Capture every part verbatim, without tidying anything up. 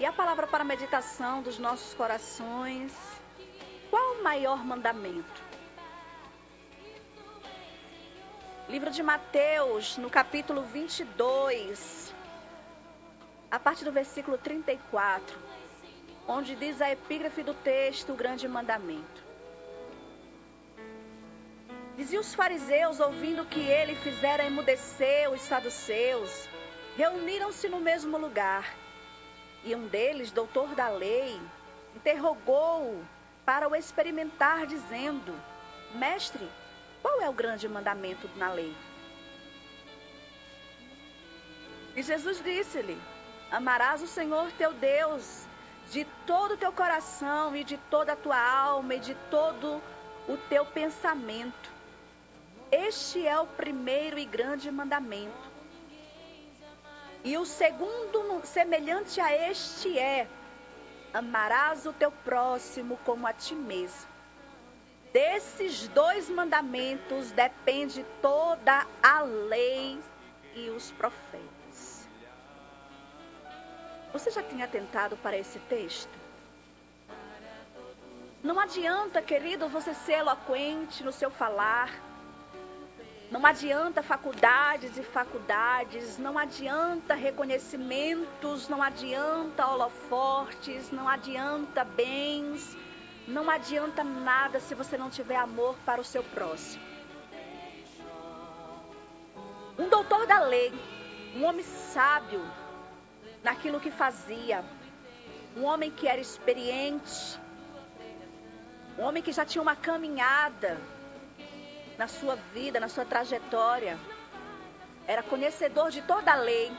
a palavra para a meditação dos nossos corações. Qual o maior mandamento? Livro de Mateus, no capítulo vinte e dois, a partir do versículo trinta e quatro, onde diz a epígrafe do texto, o grande mandamento. Diziam os fariseus, ouvindo que ele fizera emudecer os saduceus, reuniram-se no mesmo lugar. E um deles, doutor da lei, interrogou-o para o experimentar, dizendo: Mestre, qual é o grande mandamento na lei? E Jesus disse-lhe: Amarás o Senhor teu Deus de todo o teu coração e de toda a tua alma e de todo o teu pensamento. Este é o primeiro e grande mandamento. E o segundo, semelhante a este, é: amarás o teu próximo como a ti mesmo. Desses dois mandamentos depende toda a lei e os profetas. Você já tinha atentado para esse texto? Não adianta, querido, você ser eloquente no seu falar. Não adianta faculdades e faculdades, não adianta reconhecimentos, não adianta holofortes, não adianta bens, não adianta nada se você não tiver amor para o seu próximo. Um doutor da lei, um homem sábio naquilo que fazia, um homem que era experiente, um homem que já tinha uma caminhada na sua vida, na sua trajetória, era conhecedor de toda a lei.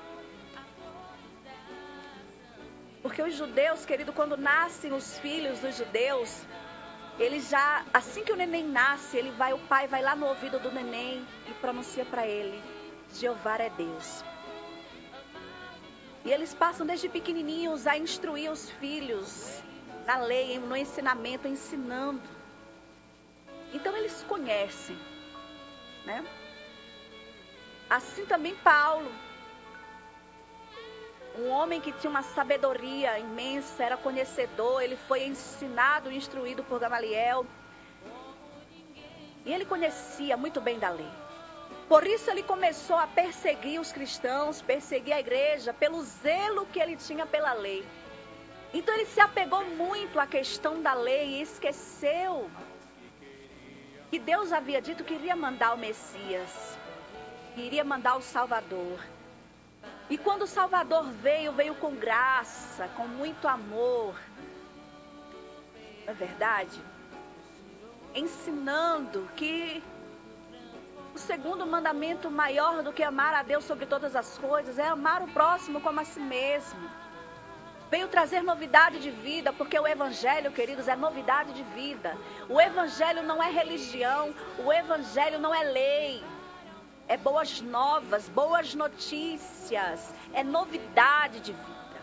Porque os judeus, querido, quando nascem os filhos dos judeus, eles já, assim que o neném nasce, ele vai, o pai vai lá no ouvido do neném e pronuncia para ele: Jeová é Deus. E eles passam desde pequenininhos a instruir os filhos na lei, no ensinamento, ensinando. Então eles conhecem, né? Assim também Paulo, um homem que tinha uma sabedoria imensa, era conhecedor, ele foi ensinado e instruído por Gamaliel. E ele conhecia muito bem da lei. Por isso ele começou a perseguir os cristãos, perseguir a igreja, pelo zelo que ele tinha pela lei. Então ele se apegou muito à questão da lei e esqueceu que Deus havia dito que iria mandar o Messias, que iria mandar o Salvador. E quando o Salvador veio, veio com graça, com muito amor. Não é verdade? Ensinando que o segundo mandamento maior do que amar a Deus sobre todas as coisas é amar o próximo como a si mesmo. Veio trazer novidade de vida, porque o Evangelho, queridos, é novidade de vida. O Evangelho não é religião, o Evangelho não é lei. É boas novas, boas notícias, é novidade de vida.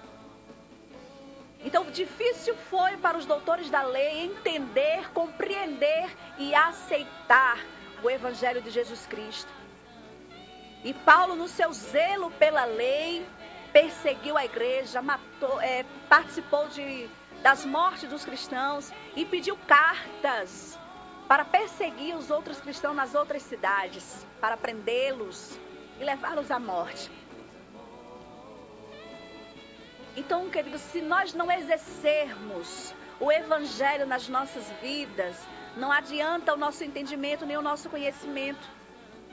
Então, difícil foi para os doutores da lei entender, compreender e aceitar o Evangelho de Jesus Cristo. E Paulo, no seu zelo pela lei, perseguiu a igreja, matou, é, participou de, das mortes dos cristãos e pediu cartas para perseguir os outros cristãos nas outras cidades, para prendê-los e levá-los à morte. Então, queridos, se nós não exercermos o Evangelho nas nossas vidas, não adianta o nosso entendimento nem o nosso conhecimento.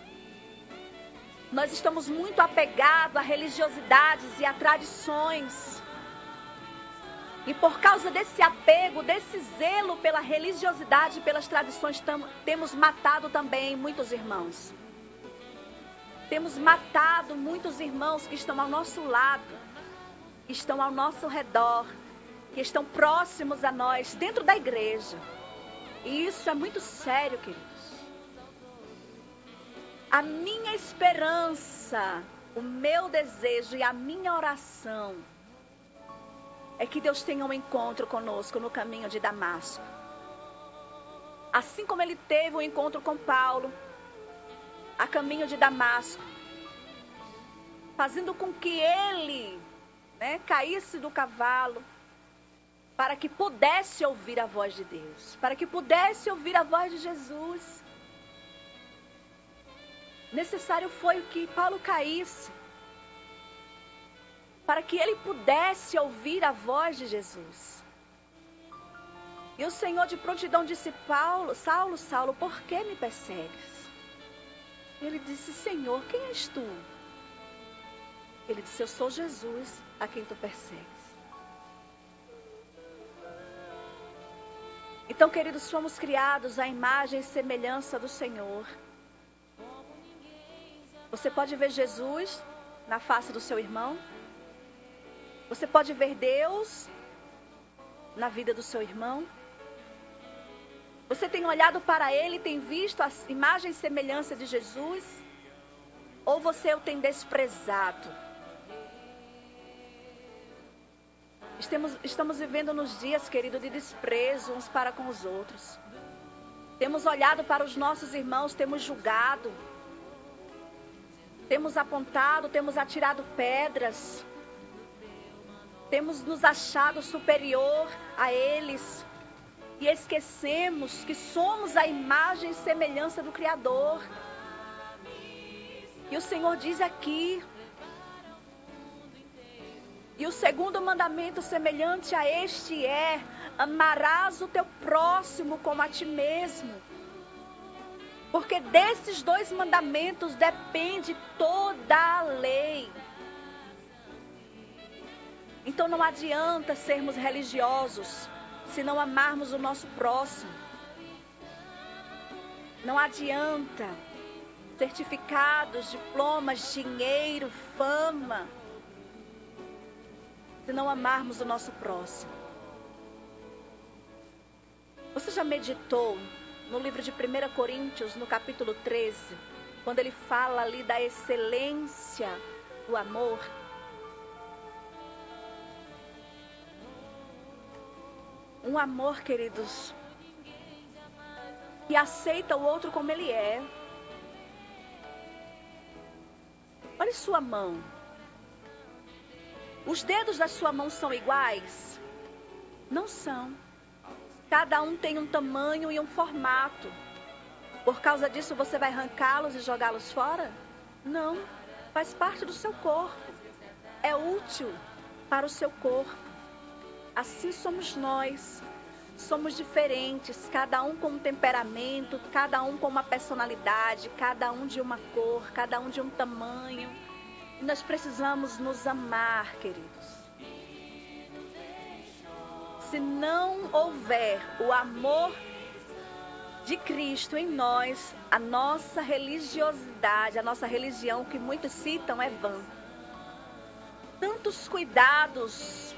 Nós estamos muito apegados a religiosidades e a tradições. E por causa desse apego, desse zelo pela religiosidade e pelas tradições, tam, temos matado também muitos irmãos. Temos matado muitos irmãos que estão ao nosso lado, que estão ao nosso redor, que estão próximos a nós, dentro da igreja. E isso é muito sério, queridos. A minha esperança, o meu desejo e a minha oração é que Deus tenha um encontro conosco no caminho de Damasco. Assim como ele teve um encontro com Paulo, a caminho de Damasco, fazendo com que ele né, caísse do cavalo, para que pudesse ouvir a voz de Deus, para que pudesse ouvir a voz de Jesus. Necessário foi que Paulo caísse, para que ele pudesse ouvir a voz de Jesus. E o Senhor de prontidão disse: Paulo, Saulo, Saulo, por que me persegues? Ele disse: Senhor, quem és tu? Ele disse: eu sou Jesus, a quem tu persegues. Então, queridos, fomos criados à imagem e semelhança do Senhor. Você pode ver Jesus na face do seu irmão. Você pode ver Deus na vida do seu irmão. Você tem olhado para ele e tem visto a imagem e semelhança de Jesus? Ou você o tem desprezado? Estamos, estamos vivendo nos dias, querido, de desprezo uns para com os outros. Temos olhado para os nossos irmãos, temos julgado. Temos apontado, temos atirado pedras. Temos nos achado superior a eles. E esquecemos que somos a imagem e semelhança do Criador. E o Senhor diz aqui: e o segundo mandamento semelhante a este é: amarás o teu próximo como a ti mesmo. Porque desses dois mandamentos depende toda a lei. Então não adianta sermos religiosos se não amarmos o nosso próximo. Não adianta certificados, diplomas, dinheiro, fama, se não amarmos o nosso próximo. Você já meditou no livro de primeira Coríntios, no capítulo treze, quando ele fala ali da excelência do amor? Um amor, queridos, que aceita o outro como ele é. Olhe sua mão. Os dedos da sua mão são iguais? Não são. Cada um tem um tamanho e um formato. Por causa disso você vai arrancá-los e jogá-los fora? Não. Faz parte do seu corpo. É útil para o seu corpo. Assim somos nós. Somos diferentes, cada um com um temperamento, cada um com uma personalidade, cada um de uma cor, cada um de um tamanho. E nós precisamos nos amar, queridos. Se não houver o amor de Cristo em nós, a nossa religiosidade, a nossa religião, que muitos citam, é vã. Tantos cuidados,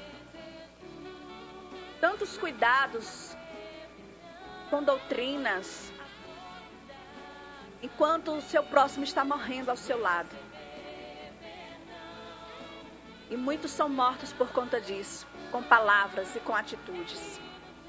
tantos cuidados com doutrinas, enquanto o seu próximo está morrendo ao seu lado. E muitos são mortos por conta disso, com palavras e com atitudes.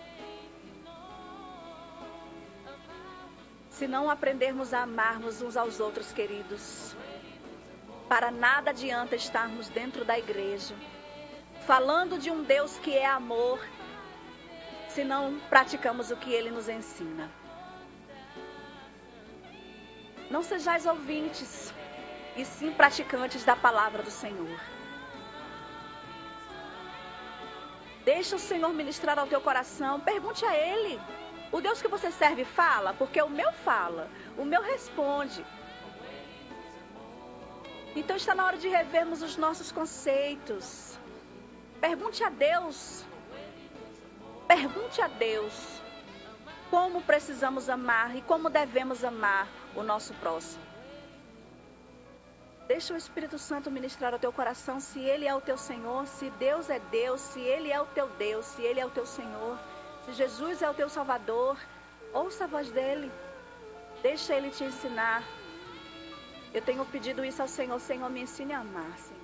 Se não aprendermos a amarmos uns aos outros, queridos, para nada adianta estarmos dentro da igreja, falando de um Deus que é amor, se não praticamos o que Ele nos ensina. Não sejais ouvintes, e sim praticantes da palavra do Senhor. Deixa o Senhor ministrar ao teu coração. Pergunte a Ele. O Deus que você serve fala? Porque o meu fala. O meu responde. Então está na hora de revermos os nossos conceitos. Pergunte a Deus. Pergunte a Deus como precisamos amar e como devemos amar o nosso próximo. Deixa o Espírito Santo ministrar ao teu coração se Ele é o teu Senhor, se Deus é Deus, se Ele é o teu Deus, se Ele é o teu Senhor, se Jesus é o teu Salvador. Ouça a voz dEle. Deixa Ele te ensinar. Eu tenho pedido isso ao Senhor. Senhor, me ensine a amar, Senhor.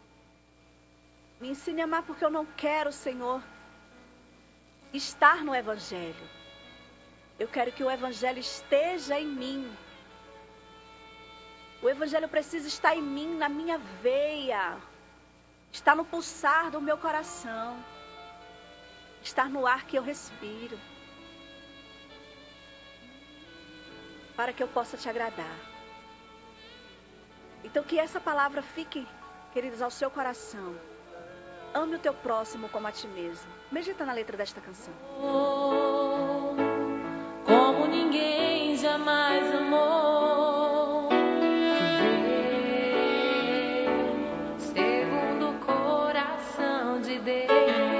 Me ensine a amar porque eu não quero, Senhor, estar no Evangelho. Eu quero que o Evangelho esteja em mim. O Evangelho precisa estar em mim, na minha veia. está no pulsar do meu coração, está no ar que eu respiro, para que eu possa te agradar. Então que essa palavra fique, queridos, ao seu coração. Ame o teu próximo como a ti mesmo. Medita na letra desta canção. Oh, como ninguém jamais amou, segundo o coração de Deus.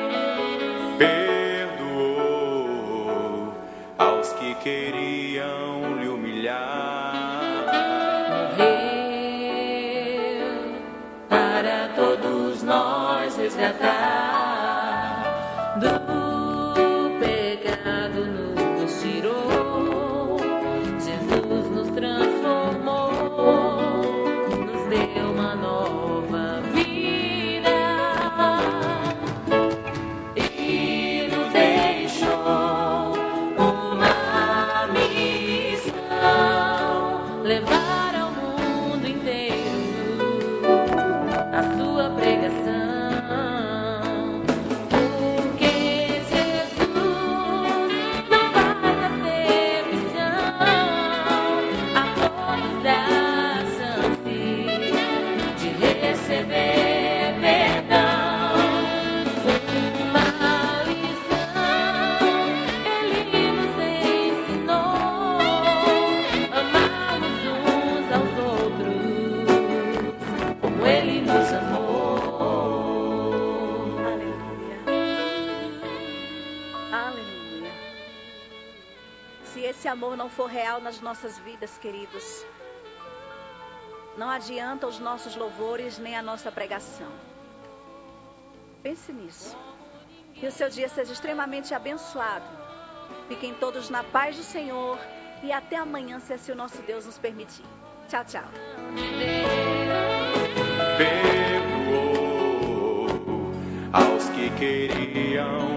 Perdoou aos que queriam lhe humilhar. Morreu para todos nós resgatar do pecado, nos tirou. Jesus nos transformou, nos deu uma nova vida e nos deixou uma missão: levar ao mundo inteiro a sua pregação. Se esse amor não for real nas nossas vidas, queridos, não adianta os nossos louvores nem a nossa pregação. Pense nisso. Que o seu dia seja extremamente abençoado. Fiquem todos na paz do Senhor e até amanhã, se assim o nosso Deus nos permitir. Tchau, tchau. Perdoou aos que queriam